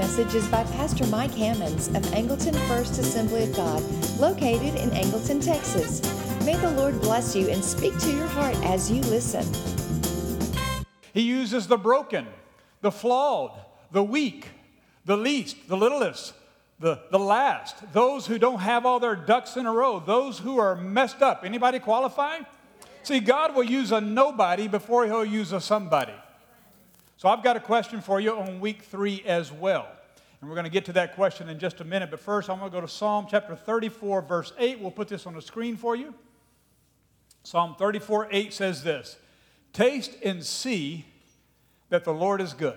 message is by Pastor Mike Hammonds of Angleton First Assembly of God, located in Angleton, Texas. May the Lord bless you and speak to your heart as you listen. He uses the broken, the flawed, the weak, the least, the littlest, the last, those who don't have all their ducks in a row, those who are messed up. Anybody qualify? See, God will use a nobody before he'll use a somebody. So I've got a question for you on week 3 as well. And we're going to get to that question in just a minute. But first, I'm going to go to Psalm chapter 34, verse 8. We'll put this on the screen for you. Psalm 34, 8 says this: "Taste and see that the Lord is good."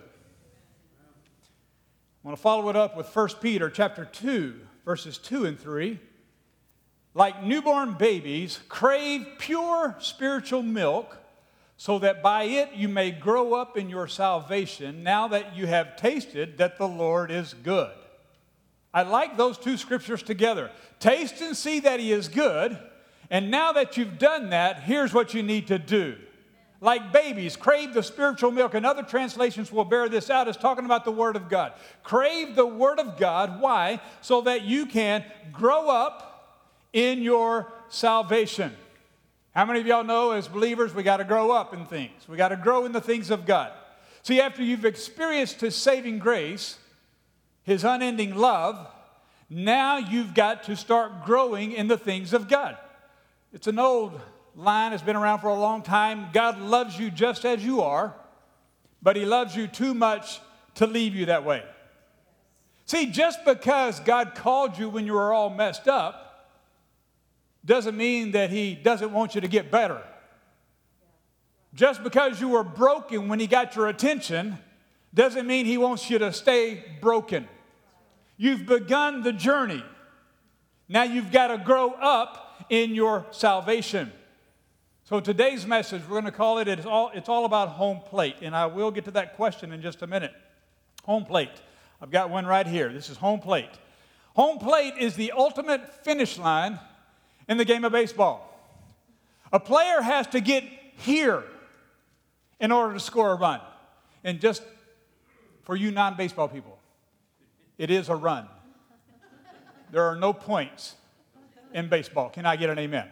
I want to follow it up with 1 Peter chapter 2, verses 2 and 3. "Like newborn babies, crave pure spiritual milk, so that by it you may grow up in your salvation, now that you have tasted that the Lord is good." I like those two scriptures together. Taste and see that he is good, and now that you've done that, here's what you need to do. Like babies, crave the spiritual milk, and other translations will bear this out as talking about the Word of God. Crave the Word of God. Why? So that you can grow up in your salvation. How many of y'all know as believers we got to grow up in things? We got to grow in the things of God. See, after you've experienced his saving grace, his unending love, now you've got to start growing in the things of God. It's an old line that's been around for a long time. God loves you just as you are, but he loves you too much to leave you that way. See, just because God called you when you were all messed up doesn't mean that he doesn't want you to get better. Just because you were broken when he got your attention doesn't mean he wants you to stay broken. You've begun the journey. Now you've got to grow up in your salvation. So today's message, we're going to call it, it's all about home plate. And I will get to that question in just a minute. Home plate. I've got one right here. This is home plate. Home plate is the ultimate finish line in the game of baseball. A player has to get here in order to score a run. And just for you non-baseball people, it is a run. There are no points in baseball. Can I get an amen?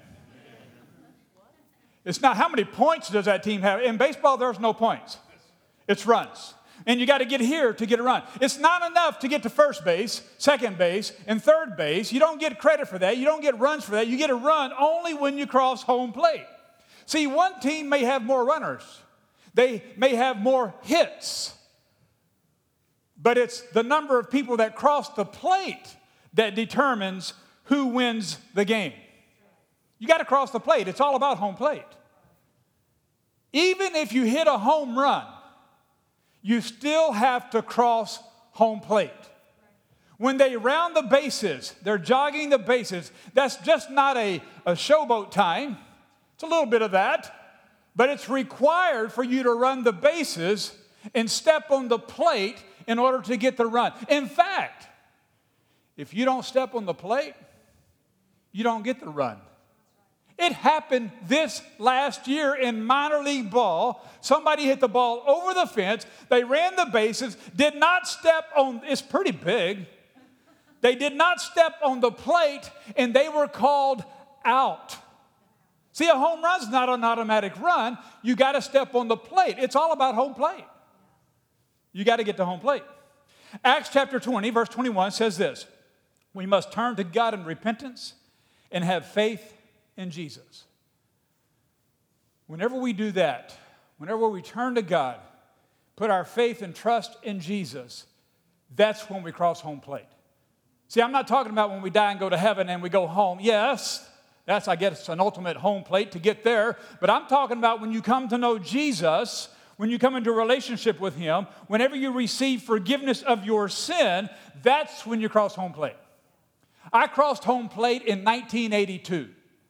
It's not how many points does that team have. In baseball, there's no points. It's runs. And you got to get here to get a run. It's not enough to get to first base, second base, and third base. You don't get credit for that. You don't get runs for that. You get a run only when you cross home plate. See, one team may have more runners. They may have more hits. But it's the number of people that cross the plate that determines who wins the game. You got to cross the plate. It's all about home plate. Even if you hit a home run, you still have to cross home plate. When they round the bases, they're jogging the bases, that's just not a showboat time. It's a little bit of that. But it's required for you to run the bases and step on the plate in order to get the run. In fact, if you don't step on the plate, you don't get the run. It happened this last year in minor league ball. Somebody hit the ball over the fence. They ran the bases, did not step on, it's pretty big. They did not step on the plate, and they were called out. See, a home run's not an automatic run. You got to step on the plate. It's all about home plate. You got to get to home plate. Acts chapter 20, verse 21 says this: "We must turn to God in repentance and have faith in Jesus." Whenever we do that, whenever we turn to God, put our faith and trust in Jesus, that's when we cross home plate. See, I'm not talking about when we die and go to heaven and we go home. Yes, that's, I guess, an ultimate home plate to get there. But I'm talking about when you come to know Jesus, when you come into a relationship with him, whenever you receive forgiveness of your sin, that's when you cross home plate. I crossed home plate in 1982.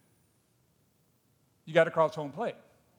You got to cross home plate.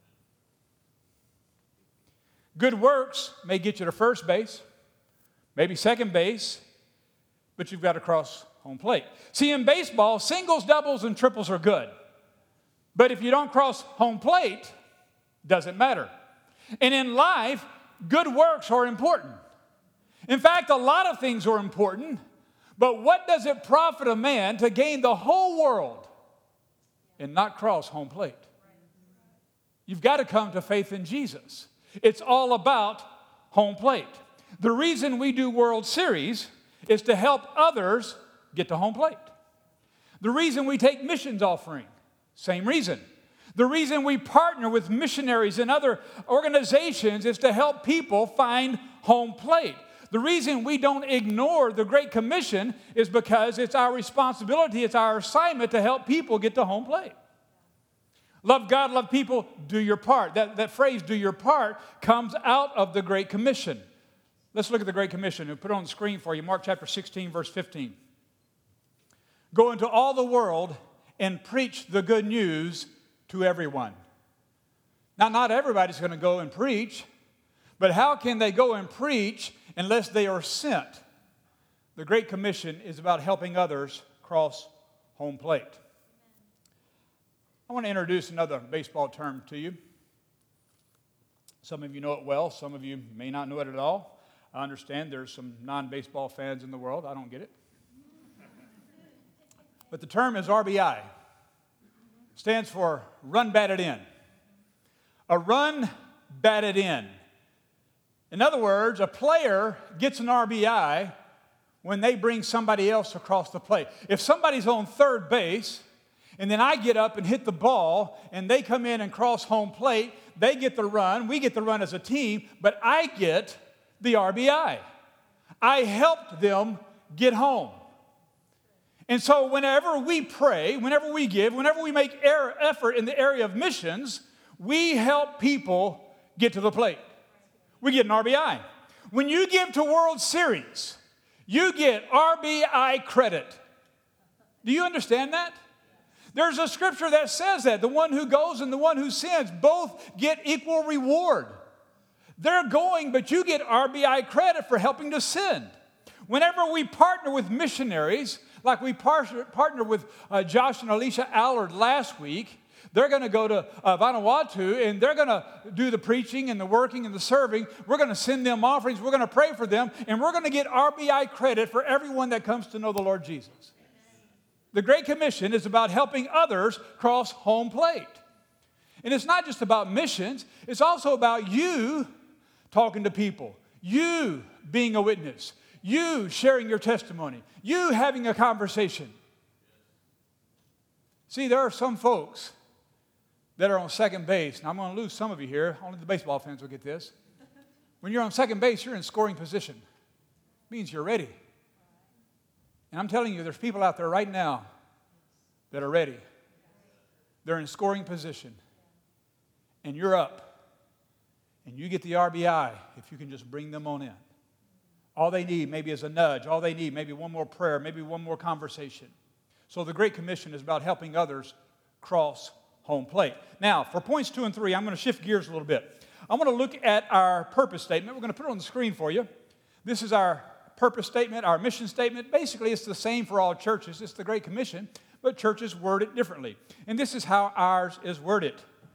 Good works may get you to first base, maybe second base, but you've got to cross home plate. See, in baseball, singles, doubles, and triples are good. But if you don't cross home plate, it doesn't matter. And in life, good works are important. In fact, a lot of things are important, but what does it profit a man to gain the whole world and not cross home plate? You've got to come to faith in Jesus. It's all about home plate. The reason we do World Series is to help others get to home plate. The reason we take missions offering, same reason. The reason we partner with missionaries and other organizations is to help people find home plate. The reason we don't ignore the Great Commission is because it's our responsibility, it's our assignment to help people get to home plate. Love God, love people, do your part. That phrase, do your part, comes out of the Great Commission. Let's look at the Great Commission. We'll put it on the screen for you. Mark chapter 16, verse 15. Go into all the world and preach the good news to everyone. Now, not everybody's going to go and preach, but how can they go and preach unless they are sent? The Great Commission is about helping others cross home plate. I want to introduce another baseball term to you. Some of you know it well. Some of you may not know it at all. I understand there's some non-baseball fans in the world. I don't get it. But the term is RBI. Stands for run batted in. A run batted in. In other words, a player gets an RBI when they bring somebody else across the plate. If somebody's on third base, and then I get up and hit the ball, and they come in and cross home plate, they get the run, we get the run as a team, but I get the RBI. I helped them get home. And so whenever we pray, whenever we give, whenever we make effort in the area of missions, we help people get to the plate. We get an RBI. When you give to World Series, you get RBI credit. Do you understand that? There's a scripture that says that. The one who goes and the one who sends both get equal reward. They're going, but you get RBI credit for helping to send. Whenever we partner with missionaries, like we partnered with Josh and Alicia Allard last week, they're going to go to Vanuatu, and they're going to do the preaching and the working and the serving. We're going to send them offerings. We're going to pray for them, and we're going to get RBI credit for everyone that comes to know the Lord Jesus. The Great Commission is about helping others cross home plate. And it's not just about missions. It's also about you talking to people, you being a witness, you sharing your testimony, you having a conversation. See, there are some folks that are on second base. Now, I'm going to lose some of you here. Only the baseball fans will get this. When you're on second base, you're in scoring position. It means you're ready. And I'm telling you, there's people out there right now that are ready. They're in scoring position. And you're up. And you get the RBI if you can just bring them on in. All they need maybe is a nudge. All they need maybe one more prayer, maybe one more conversation. So the Great Commission is about helping others cross home plate. Now, for points 2 and 3, I'm going to shift gears a little bit. I want to look at our purpose statement. We're going to put it on the screen for you. This is our purpose statement, our mission statement. Basically, it's the same for all churches. It's the Great Commission, but churches word it differently. And this is how ours is worded.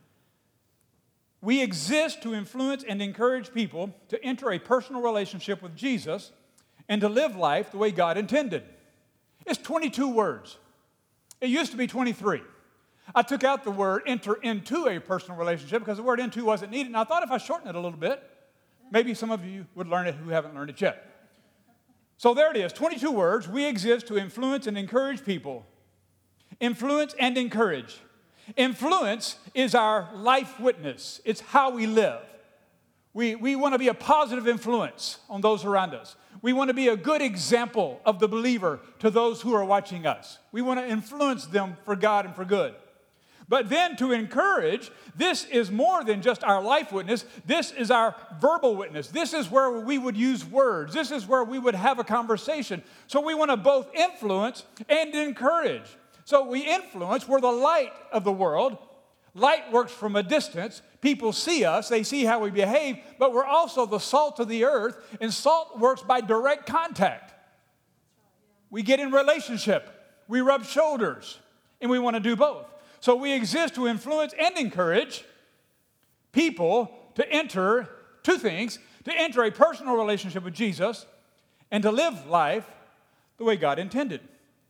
We exist to influence and encourage people to enter a personal relationship with Jesus and to live life the way God intended. It's 22 words. It used to be 23. I took out the word enter into a personal relationship because the word into wasn't needed. And I thought if I shorten it a little bit, maybe some of you would learn it who haven't learned it yet. So there it is, 22 words. We exist to influence and encourage people. Influence and encourage. Influence is our life witness. It's how we live. We want to be a positive influence on those around us. We want to be a good example of the believer to those who are watching us. We want to influence them for God and for good. But then to encourage, this is more than just our life witness. This is our verbal witness. This is where we would use words. This is where we would have a conversation. So we want to both influence and encourage. So we influence. We're the light of the world. Light works from a distance. People see us. They see how we behave. But we're also the salt of the earth. And salt works by direct contact. We get in relationship. We rub shoulders. And we want to do both. So we exist to influence and encourage people to enter two things, to enter a personal relationship with Jesus and to live life the way God intended.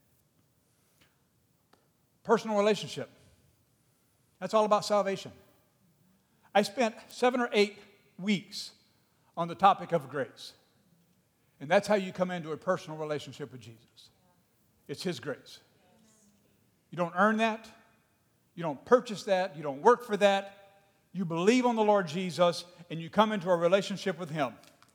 Personal relationship. That's all about salvation. I spent 7 or 8 weeks on the topic of grace. And that's how you come into a personal relationship with Jesus. It's His grace. You don't earn that. You don't purchase that. You don't work for that. You believe on the Lord Jesus, and you come into a relationship with Him.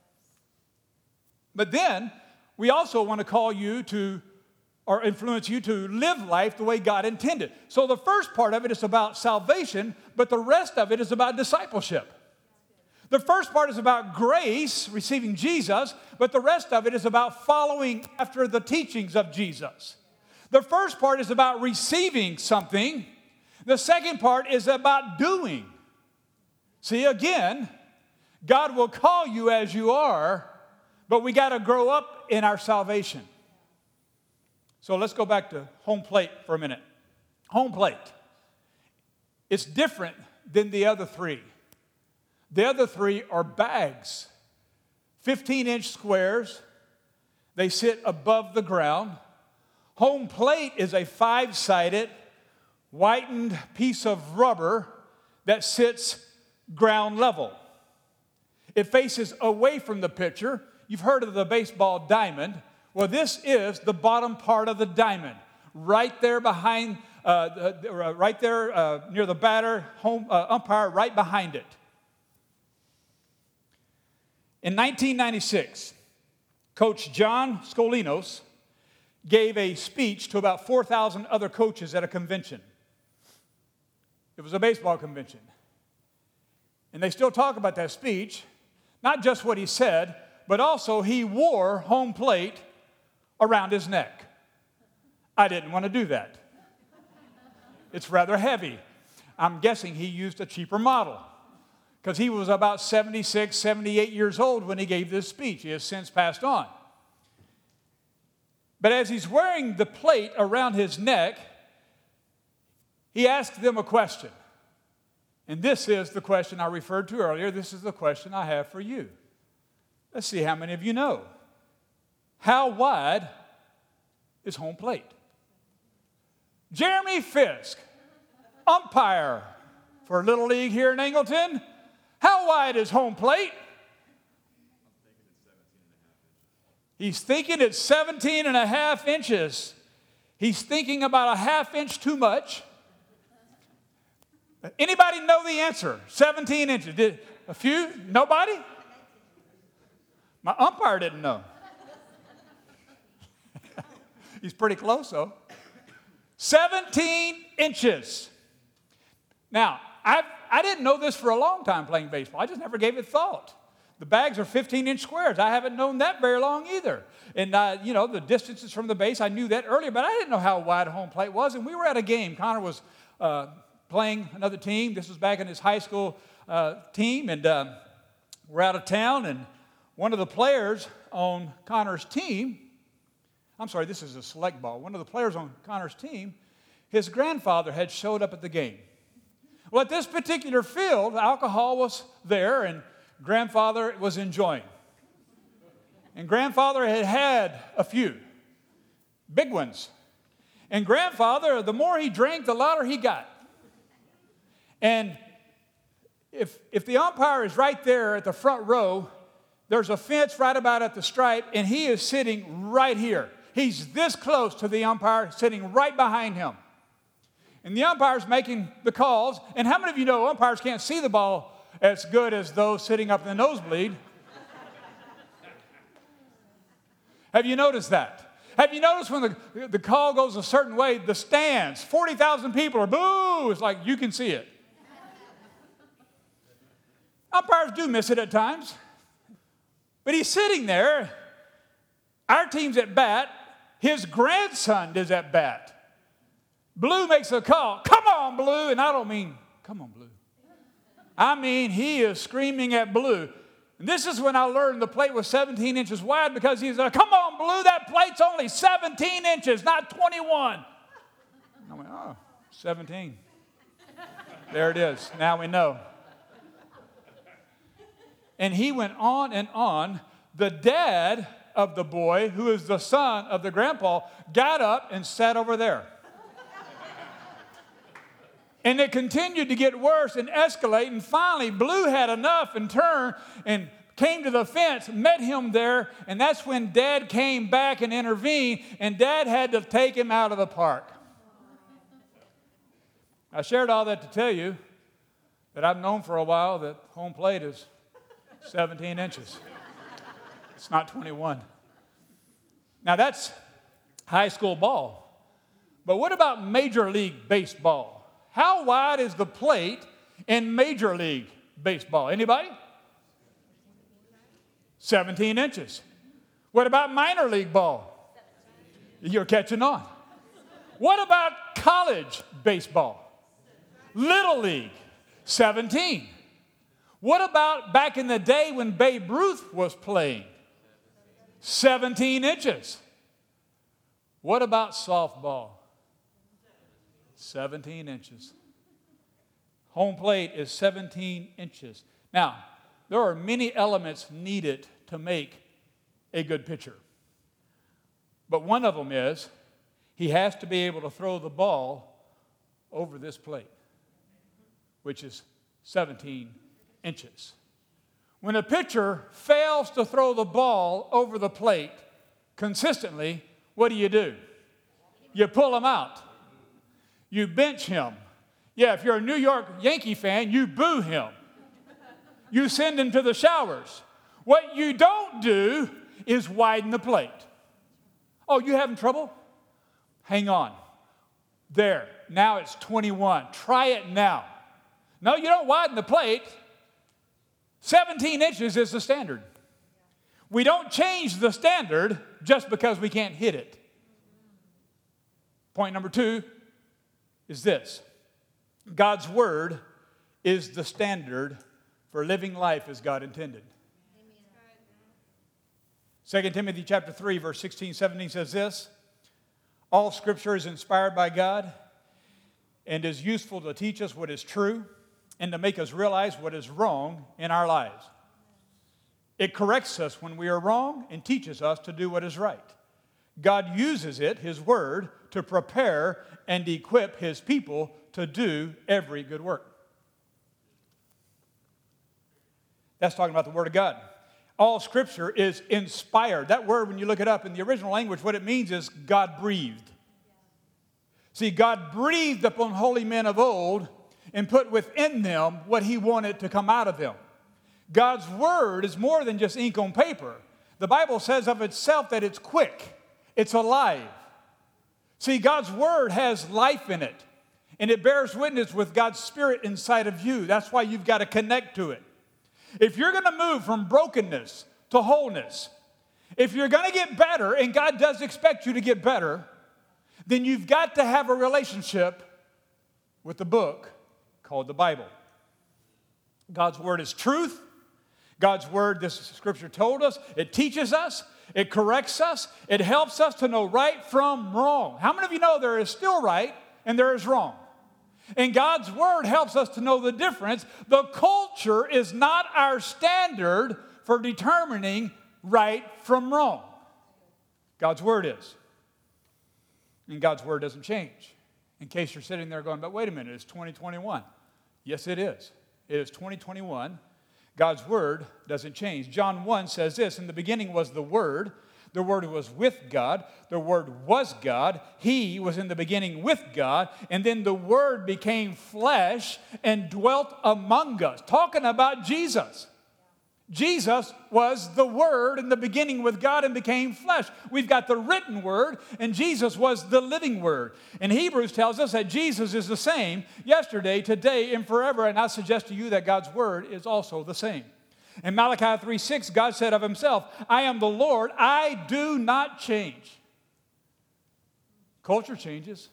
But then, we also want to call you to, or influence you to live life the way God intended. So the first part of it is about salvation, but the rest of it is about discipleship. The first part is about grace, receiving Jesus, but the rest of it is about following after the teachings of Jesus. The first part is about receiving something. The second part is about doing. See, again, God will call you as you are, but we got to grow up in our salvation. So let's go back to home plate for a minute. Home plate. It's different than the other three. The other three are bags, 15-inch squares. They sit above the ground. Home plate is a 5-sided, whitened piece of rubber that sits ground level. It faces away from the pitcher. You've heard of the baseball diamond. Well, this is the bottom part of the diamond, right there behind, right there near the batter, umpire, right behind it. In 1996, Coach John Scolinos gave a speech to about 4,000 other coaches at a convention. It was a baseball convention. And they still talk about that speech, not just what he said, but also he wore home plate around his neck. I didn't want to do that. It's rather heavy. I'm guessing he used a cheaper model because he was about 76, 78 years old when he gave this speech. He has since passed on. But as he's wearing the plate around his neck, he asked them a question. And this is the question I referred to earlier. This is the question I have for you. Let's see how many of you know. How wide is home plate? Jeremy Fisk, umpire for Little League here in Angleton. How wide is home plate? He's thinking it's 17 and a half inches. He's thinking about a half inch too much. Anybody know the answer? 17 inches. Did a few? Nobody? My umpire didn't know. He's pretty close, though. 17 inches. Now, I didn't know this for a long time playing baseball. I just never gave it thought. The bags are 15-inch squares. I haven't known that very long either. And, the distances from the base, I knew that earlier, but I didn't know how wide home plate was. And we were at a game. Connor was playing another team. This was back in his high school team. And we're out of town, and one of the players on Connor's team, I'm sorry, this is a select ball. One of the players on Connor's team, his grandfather had showed up at the game. Well, at this particular field, alcohol was there, and grandfather was enjoying. And grandfather had had a few big ones. And grandfather, the more he drank, the louder he got. And if the umpire is right there at the front row, there's a fence right about at the stripe, and he is sitting right here. He's this close to the umpire, sitting right behind him. And the umpire's making the calls. And how many of you know umpires can't see the ball as good as those sitting up in the nosebleed? Have you noticed that? Have you noticed when the call goes a certain way, the stands, 40,000 people are boo, it's like you can see it. Umpires do miss it at times. But he's sitting there. Our team's at bat. His grandson is at bat. Blue makes a call. Come on, Blue. And I don't mean, come on, Blue. I mean, he is screaming at Blue. And this is when I learned the plate was 17 inches wide because he's like, come on, Blue, that plate's only 17 inches, not 21. And I went, 17. There it is. Now we know. And he went on and on. The dad of the boy, who is the son of the grandpa, got up and sat over there. And it continued to get worse and escalate, and finally Blue had enough and turned and came to the fence, met him there, and that's when Dad came back and intervened, and Dad had to take him out of the park. I shared all that to tell you that I've known for a while that home plate is 17 inches. It's not 21. Now that's high school ball. But what about Major League Baseball? How wide is the plate in Major League Baseball? Anybody? 17 inches. What about minor league ball? You're catching on. What about college baseball? Little league, 17. What about back in the day when Babe Ruth was playing? 17 inches. What about softball? 17 inches. Home plate is 17 inches. Now, there are many elements needed to make a good pitcher. But one of them is he has to be able to throw the ball over this plate, which is 17 inches. When a pitcher fails to throw the ball over the plate consistently, what do? You pull him out. You bench him. Yeah, if you're a New York Yankee fan, you boo him. You send him to the showers. What you don't do is widen the plate. Oh, you having trouble? Hang on. There. Now it's 21. Try it now. No, you don't widen the plate. 17 inches is the standard. We don't change the standard just because we can't hit it. Point number 2 is this. God's word is the standard for living life as God intended. 2 Timothy chapter 3, verse 16, 17 says this: all scripture is inspired by God and is useful to teach us what is true and to make us realize what is wrong in our lives. It corrects us when we are wrong and teaches us to do what is right. God uses it, His word, to prepare and equip His people to do every good work. That's talking about the Word of God. All Scripture is inspired. That word, when you look it up in the original language, what it means is God breathed. See, God breathed upon holy men of old and put within them what He wanted to come out of them. God's Word is more than just ink on paper. The Bible says of itself that it's quick, it's alive. See, God's Word has life in it, and it bears witness with God's Spirit inside of you. That's why you've got to connect to it. If you're going to move from brokenness to wholeness, if you're going to get better, and God does expect you to get better, then you've got to have a relationship with the book called the Bible. God's Word is truth. God's Word, this Scripture told us, it teaches us, it corrects us, it helps us to know right from wrong. How many of you know there is still right and there is wrong? And God's Word helps us to know the difference. The culture is not our standard for determining right from wrong. God's Word is. And God's Word doesn't change. In case you're sitting there going, but wait a minute, it's 2021. Yes, it is. It is 2021. God's Word doesn't change. John 1 says this: in the beginning was the Word. The Word was with God. The Word was God. He was in the beginning with God. And then the Word became flesh and dwelt among us. Talking about Jesus. Jesus was the Word in the beginning with God and became flesh. We've got the written Word, and Jesus was the living Word. And Hebrews tells us that Jesus is the same yesterday, today, and forever. And I suggest to you that God's Word is also the same. In Malachi 3:6, God said of Himself, I am the Lord, I do not change. Culture changes.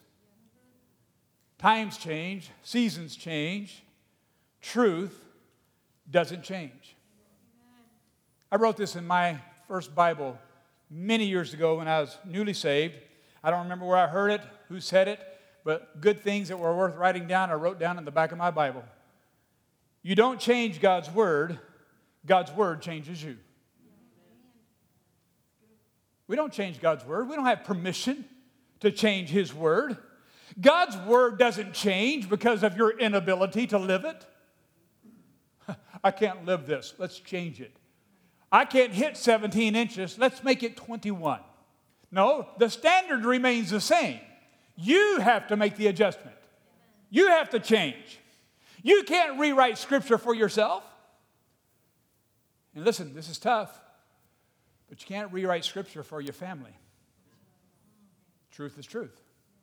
Times change. Seasons change. Truth doesn't change. I wrote this in my first Bible many years ago when I was newly saved. I don't remember where I heard it, who said it, but good things that were worth writing down I wrote down in the back of my Bible. You don't change God's Word. God's Word changes you. We don't change God's word. We don't have permission to change his word. God's word doesn't change because of your inability to live it. I can't live this. Let's change it. I can't hit 17 inches. Let's make it 21. No, the standard remains the same. You have to make the adjustment. You have to change. You can't rewrite Scripture for yourself. And listen, this is tough, but you can't rewrite Scripture for your family. Truth is truth.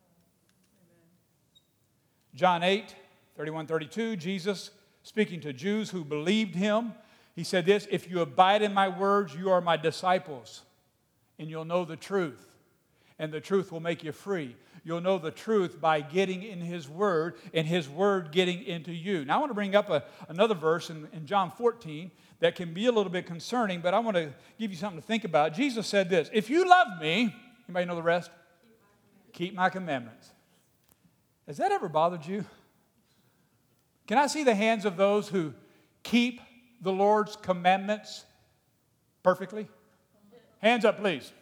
John 8, 31, 32, Jesus speaking to Jews who believed him, he said this, if you abide in my words, you are my disciples, and you'll know the truth, and the truth will make you free. You'll know the truth by getting in his word, and his word getting into you. Now I want to bring up another verse in John 14 that can be a little bit concerning, but I want to give you something to think about. Jesus said this, if you love me, anybody know the rest? Keep my commandments. Has that ever bothered you? Can I see the hands of those who keep the Lord's commandments perfectly? Hands up, please.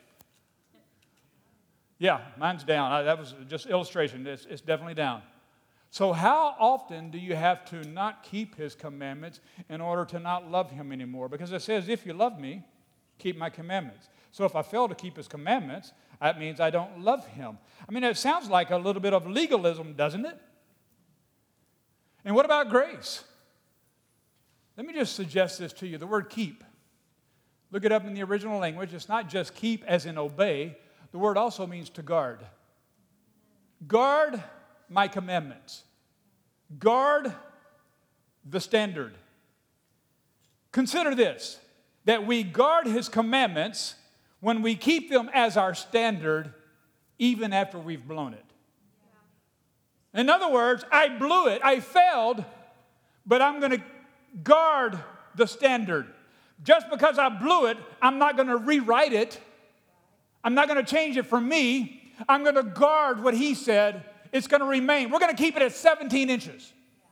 Yeah, mine's down. That was just illustration. It's definitely down. So how often do you have to not keep his commandments in order to not love him anymore? Because it says, if you love me, keep my commandments. So if I fail to keep his commandments, that means I don't love him. I mean, it sounds like a little bit of legalism, doesn't it? And what about grace? Let me just suggest this to you. The word keep. Look it up in the original language. It's not just keep as in obey. The word also means to guard. Guard my commandments. Guard the standard. Consider this, that we guard his commandments when we keep them as our standard, even after we've blown it. In other words, I blew it, I failed, but I'm going to guard the standard. Just because I blew it, I'm not going to rewrite it. I'm not going to change it for me. I'm going to guard what he said. It's going to remain. We're going to keep it at 17 inches.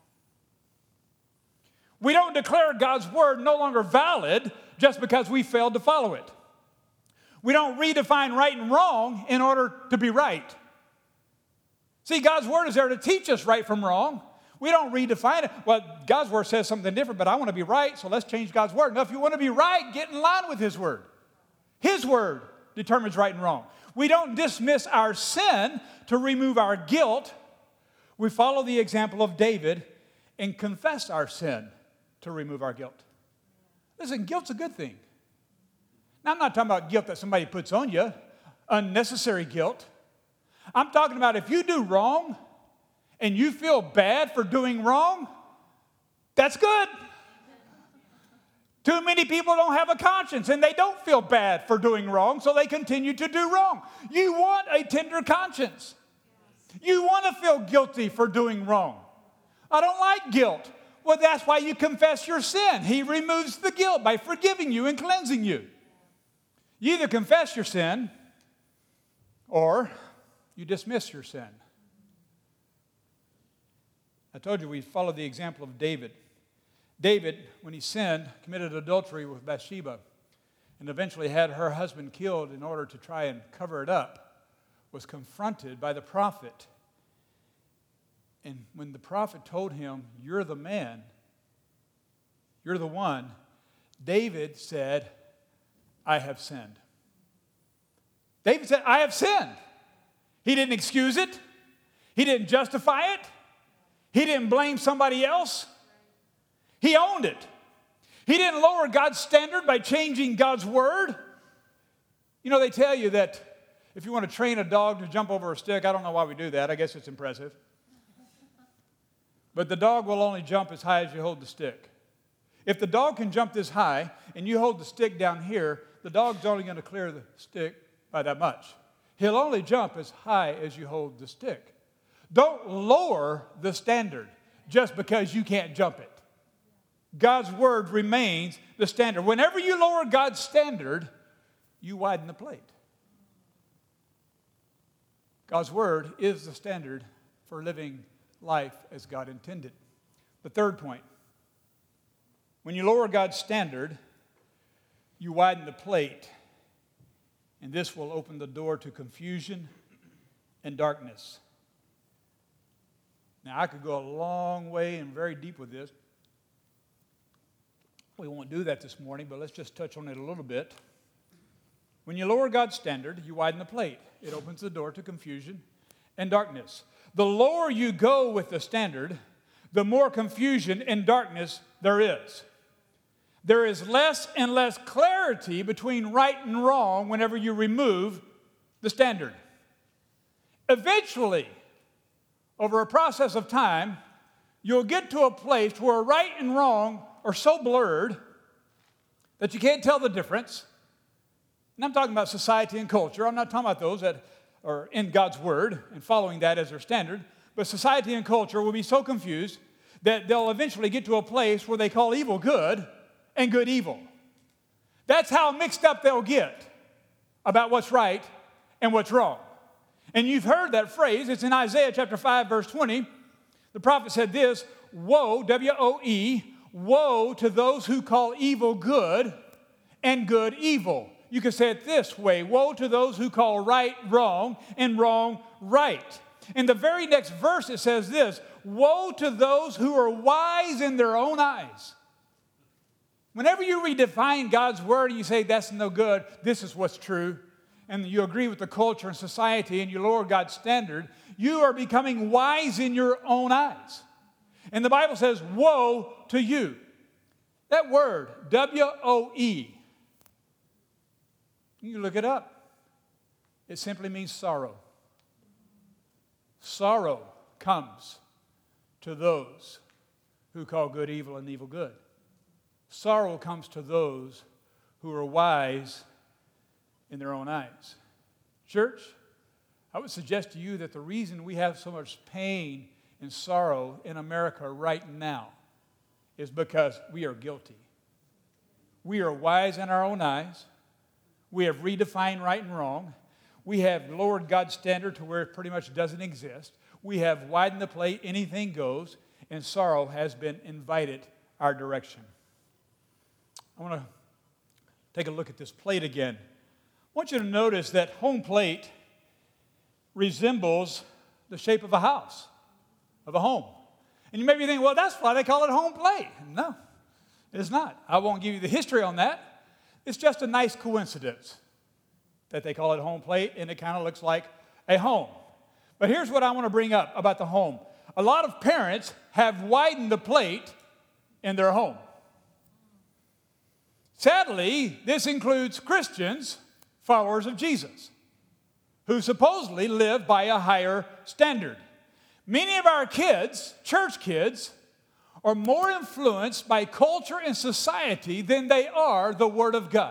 We don't declare God's word no longer valid just because we failed to follow it. We don't redefine right and wrong in order to be right. See, God's word is there to teach us right from wrong. We don't redefine it. Well, God's word says something different, but I want to be right, so let's change God's word. No, if you want to be right, get in line with his word. His word determines right and wrong. We don't dismiss our sin to remove our guilt. We follow the example of David and confess our sin to remove our guilt. Listen, guilt's a good thing. Now, I'm not talking about guilt that somebody puts on you, unnecessary guilt. I'm talking about if you do wrong and you feel bad for doing wrong, that's good. Too many people don't have a conscience and they don't feel bad for doing wrong, so they continue to do wrong. You want a tender conscience. You want to feel guilty for doing wrong. I don't like guilt. Well, that's why you confess your sin. He removes the guilt by forgiving you and cleansing you. You either confess your sin or you dismiss your sin. I told you we follow the example of David. David, when he sinned, committed adultery with Bathsheba and eventually had her husband killed in order to try and cover it up, was confronted by the prophet. And when the prophet told him, you're the man, you're the one, David said, I have sinned. David said, I have sinned. He didn't excuse it. He didn't justify it. He didn't blame somebody else. He owned it. He didn't lower God's standard by changing God's word. You know, they tell you that if you want to train a dog to jump over a stick, I don't know why we do that. I guess it's impressive. But the dog will only jump as high as you hold the stick. If the dog can jump this high and you hold the stick down here, the dog's only going to clear the stick by that much. He'll only jump as high as you hold the stick. Don't lower the standard just because you can't jump it. God's word remains the standard. Whenever you lower God's standard, you widen the plate. God's word is the standard for living life as God intended. The third point, when you lower God's standard, you widen the plate. And this will open the door to confusion and darkness. Now, I could go a long way and very deep with this. We won't do that this morning, but let's just touch on it a little bit. When you lower God's standard, you widen the plate. It opens the door to confusion and darkness. The lower you go with the standard, the more confusion and darkness there is. There is less and less clarity between right and wrong whenever you remove the standard. Eventually, over a process of time, you'll get to a place where right and wrong are so blurred that you can't tell the difference. And I'm talking about society and culture. I'm not talking about those that are in God's Word and following that as their standard. But society and culture will be so confused that they'll eventually get to a place where they call evil good and good evil. That's how mixed up they'll get about what's right and what's wrong. And you've heard that phrase. It's in Isaiah chapter 5, verse 20. The prophet said this, woe, W-O-E, woe to those who call evil good and good evil. You can say it this way, woe to those who call right wrong and wrong right. In the very next verse it says this, woe to those who are wise in their own eyes. Whenever you redefine God's word and you say that's no good, this is what's true, and you agree with the culture and society and you lower God's standard, you are becoming wise in your own eyes. And the Bible says, woe to you. That word, W-O-E, you look it up. It simply means sorrow. Sorrow comes to those who call good evil and evil good. Sorrow comes to those who are wise in their own eyes. Church, I would suggest to you that the reason we have so much pain and sorrow in America right now is because we are guilty. We are wise in our own eyes. We have redefined right and wrong. We have lowered God's standard to where it pretty much doesn't exist. We have widened the plate, anything goes, and sorrow has been invited our direction. I want to take a look at this plate again. I want you to notice that home plate resembles the shape of a house, of a home. And you may be thinking, well, that's why they call it home plate. No, it is not. I won't give you the history on that. It's just a nice coincidence that they call it home plate, and it kind of looks like a home. But here's what I want to bring up about the home. A lot of parents have widened the plate in their home. Sadly, this includes Christians, followers of Jesus, who supposedly live by a higher standard. Many of our kids, church kids, are more influenced by culture and society than they are the Word of God.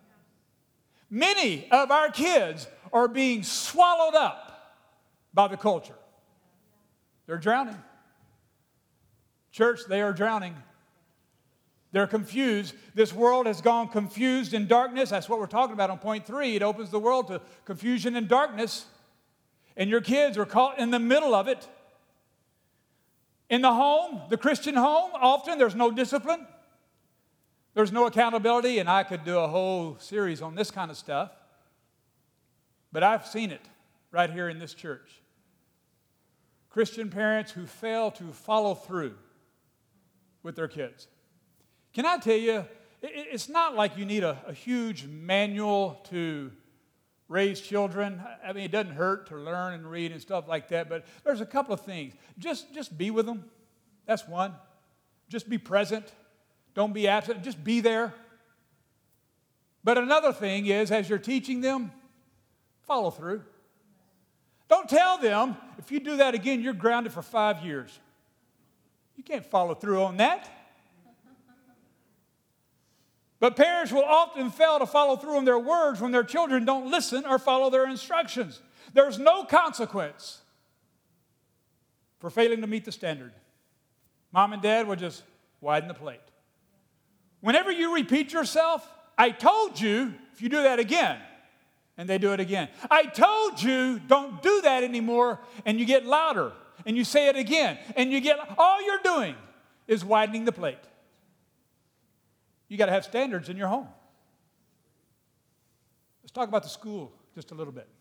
Many of our kids are being swallowed up by the culture. They're drowning. Church, they are drowning. They're confused. This world has gone confused in darkness. That's what we're talking about on point 3. It opens the world to confusion and darkness. And your kids are caught in the middle of it. In the home, the Christian home, often there's no discipline. There's no accountability, and I could do a whole series on this kind of stuff. But I've seen it right here in this church. Christian parents who fail to follow through with their kids. Can I tell you, it's not like you need a huge manual to raise children. I mean, it doesn't hurt to learn and read and stuff like that, but there's a couple of things. Just be with them. That's one. Just be present. Don't be absent. Just be there. But another thing is, as you're teaching them, follow through. Don't tell them, if you do that again, you're grounded for 5 years. You can't follow through on that. But parents will often fail to follow through on their words when their children don't listen or follow their instructions. There's no consequence for failing to meet the standard. Mom and dad will just widen the plate. Whenever you repeat yourself, I told you, if you do that again, and they do it again. I told you, don't do that anymore, and you get louder, and you say it again, and you get, all you're doing is widening the plate. You got to have standards in your home. Let's talk about the school just a little bit.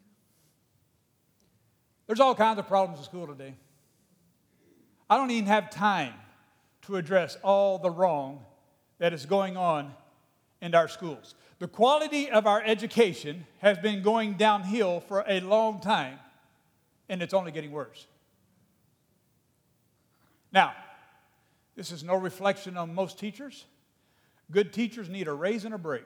There's all kinds of problems in school today. I don't even have time to address all the wrong that is going on in our schools. The quality of our education has been going downhill for a long time, and it's only getting worse. Now, this is no reflection on most teachers. Good teachers need a raise and a break.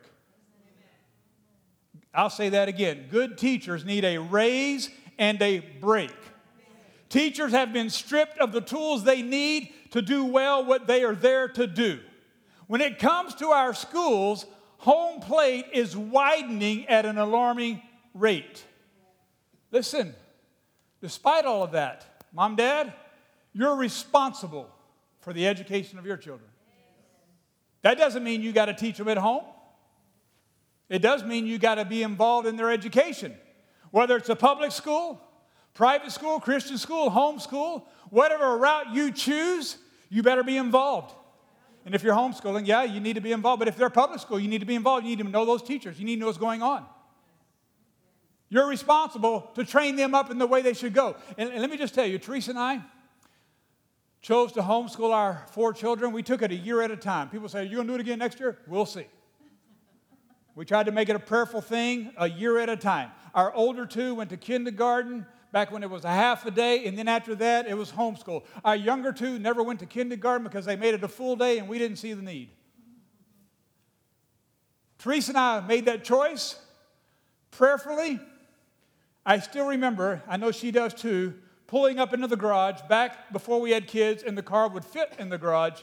I'll say that again. Good teachers need a raise and a break. Teachers have been stripped of the tools they need to do well what they are there to do. When it comes to our schools, home plate is widening at an alarming rate. Listen, despite all of that, Mom, Dad, you're responsible for the education of your children. That doesn't mean you got to teach them at home. It does mean you got to be involved in their education. Whether it's a public school, private school, Christian school, home school, whatever route you choose, you better be involved. And if you're homeschooling, yeah, you need to be involved. But if they're public school, you need to be involved. You need to know those teachers. You need to know what's going on. You're responsible to train them up in the way they should go. And let me just tell you, Teresa and I chose to homeschool our 4 children. We took it a year at a time. People say, are you going to do it again next year? We'll see. We tried to make it a prayerful thing a year at a time. Our older 2 went to kindergarten back when it was a half a day, and then after that, it was homeschool. Our younger 2 never went to kindergarten because they made it a full day, and we didn't see the need. Teresa and I made that choice prayerfully. I still remember, I know she does too, pulling up into the garage back before we had kids, and the car would fit in the garage.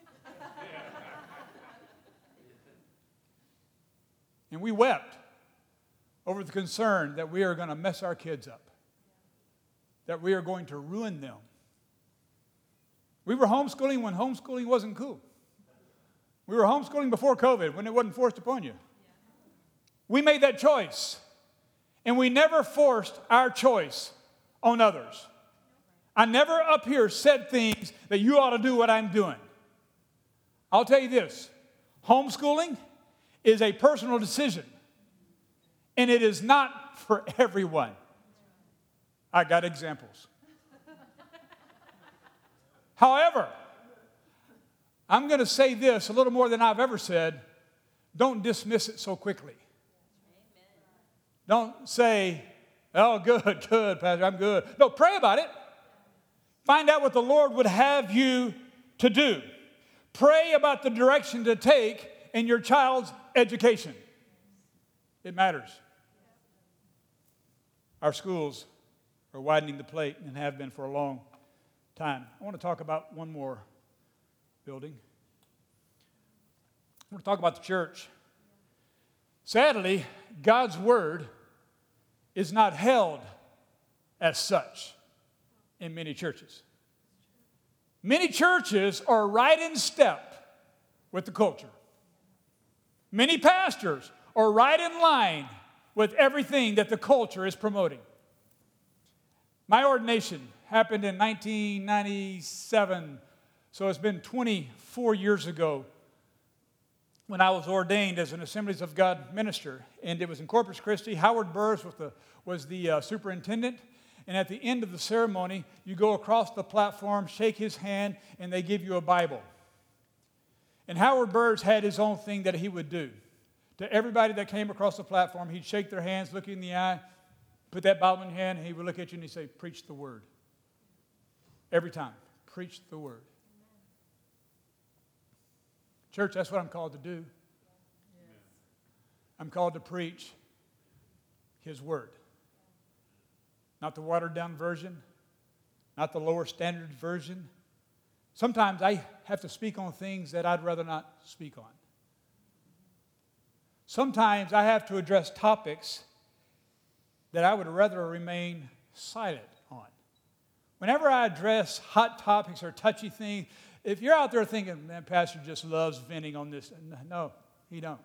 And we wept over the concern that we are going to mess our kids up, that we are going to ruin them. We were homeschooling when homeschooling wasn't cool. We were homeschooling before COVID, when it wasn't forced upon you. We made that choice, and we never forced our choice on others. I never up here said things that you ought to do what I'm doing. I'll tell you this, homeschooling is a personal decision, and it is not for everyone. I got examples. However, I'm going to say this a little more than I've ever said. Don't dismiss it so quickly. Don't say, oh, good, Pastor, I'm good. No, pray about it. Find out what the Lord would have you to do. Pray about the direction to take in your child's education. It matters. Our schools are widening the plate and have been for a long time. I want to talk about one more building. I want to talk about the church. Sadly, God's word is not held as such in many churches. Many churches are right in step with the culture. Many pastors are right in line with everything that the culture is promoting. My ordination happened in 1997, so it's been 24 years ago when I was ordained as an Assemblies of God minister, and it was in Corpus Christi. Howard Burrs was the superintendent, and at the end of the ceremony, you go across the platform, shake his hand, and they give you a Bible. And Howard Burrs had his own thing that he would do. To everybody that came across the platform, he'd shake their hands, look you in the eye, put that Bible in your hand, and he would look at you and he'd say, preach the word. Every time, preach the word. Church, that's what I'm called to do. I'm called to preach his word. Not the watered-down version, not the lower standard version. Sometimes I have to speak on things that I'd rather not speak on. Sometimes I have to address topics that I would rather remain silent on. Whenever I address hot topics or touchy things, if you're out there thinking, man, Pastor just loves venting on this, no, he don't.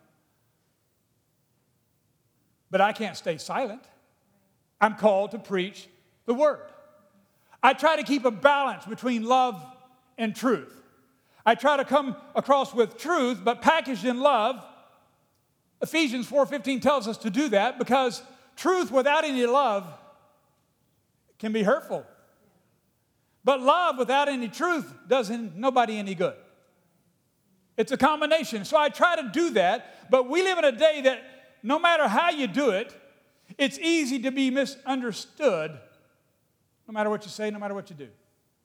But I can't stay silent. I'm called to preach the word. I try to keep a balance between love and truth. I try to come across with truth, but packaged in love, Ephesians 4:15 tells us to do that because truth without any love can be hurtful. But love without any truth does nobody any good. It's a combination. So I try to do that, but we live in a day that no matter how you do it, it's easy to be misunderstood no matter what you say, no matter what you do.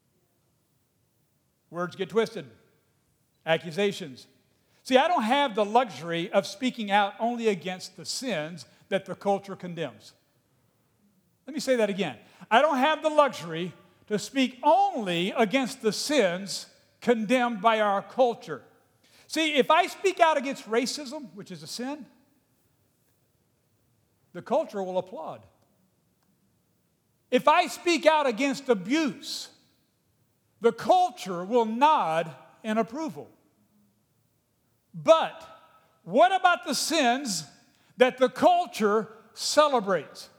Words get twisted. Accusations. See, I don't have the luxury of speaking out only against the sins that the culture condemns. Let me say that again. I don't have the luxury to speak only against the sins condemned by our culture. See, if I speak out against racism, which is a sin, the culture will applaud. If I speak out against abuse, the culture will nod in approval. But what about the sins that the culture celebrates?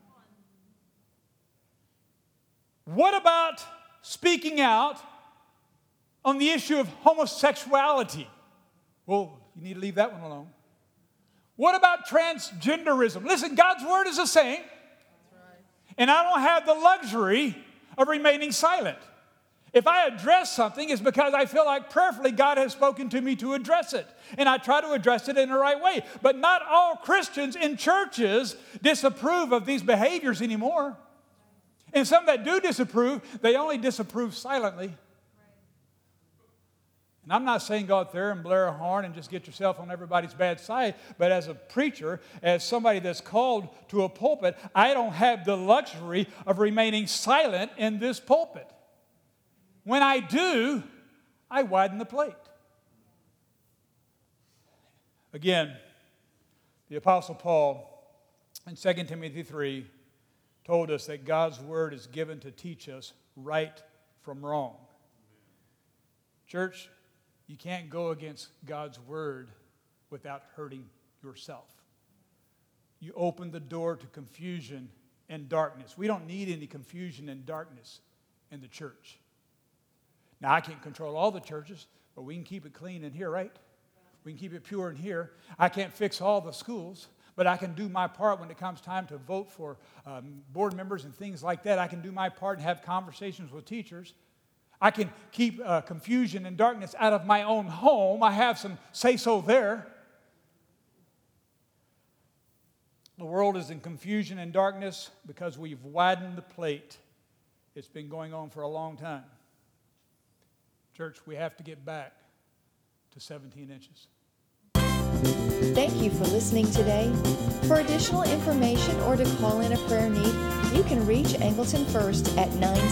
What about speaking out on the issue of homosexuality? Well, you need to leave that one alone. What about transgenderism? Listen, God's word is the same. And I don't have the luxury of remaining silent. If I address something, it's because I feel like prayerfully God has spoken to me to address it. And I try to address it in the right way. But not all Christians in churches disapprove of these behaviors anymore. And some that do disapprove, they only disapprove silently. And I'm not saying go out there and blare a horn and just get yourself on everybody's bad side, but as a preacher, as somebody that's called to a pulpit, I don't have the luxury of remaining silent in this pulpit. When I do, I widen the plate. Again, the Apostle Paul in 2 Timothy 3 told us that God's word is given to teach us right from wrong. Church, you can't go against God's word without hurting yourself. You open the door to confusion and darkness. We don't need any confusion and darkness in the church. Now, I can't control all the churches, but we can keep it clean in here, right? We can keep it pure in here. I can't fix all the schools, but I can do my part when it comes time to vote for board members and things like that. I can do my part and have conversations with teachers. I can keep confusion and darkness out of my own home. I have some say-so there. The world is in confusion and darkness because we've widened the plate. It's been going on for a long time. Church, we have to get back to 17 inches. Thank you for listening today. For additional information or to call in a prayer need, you can reach Angleton First at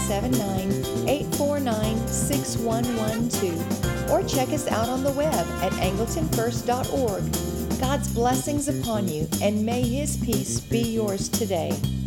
979-849-6112 or check us out on the web at angletonfirst.org. God's blessings upon you, and may His peace be yours today.